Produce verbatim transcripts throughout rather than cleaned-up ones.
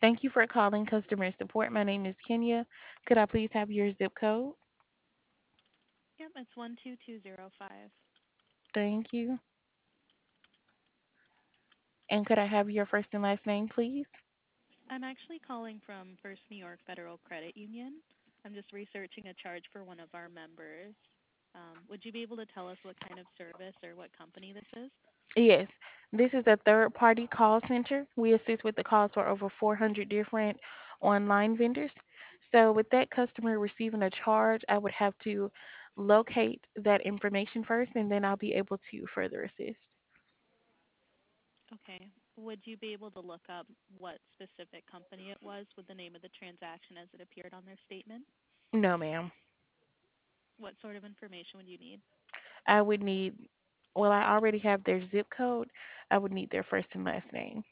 Thank you for calling customer support. My name is Kenya. Could I please have your zip code? Yep, it's one two two zero five. Thank you. And could I have your first and last name, please? I'm actually calling from First New York Federal Credit Union. I'm just researching a charge for one of our members. Um, would you be able to tell us what kind of service or what company this is? Yes, this is a third party call center. We assist with the calls for over four hundred different online vendors. So, with that customer receiving a charge, I would have to locate that information first and then I'll be able to further assist. Okay. Would you be able to look up what specific company it was with the name of the transaction as it appeared on their statement? No, ma'am. What sort of information would you need? I would need, well, I already have their zip code. I would need their first and last name.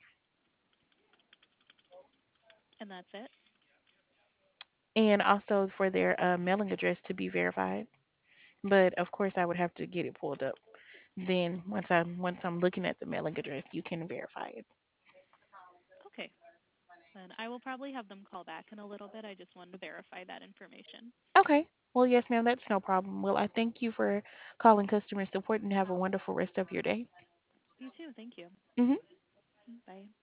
And that's it? And also for their uh, mailing address to be verified. But of course, I would have to get it pulled up. Then once I'm once I'm looking at the mailing address, you can verify it. Okay. Then I will probably have them call back in a little bit. I just wanted to verify that information. Okay. Well, yes, ma'am, that's no problem. Well, I thank you for calling customer support and have a wonderful rest of your day. You too. Thank you. Hmm. Bye.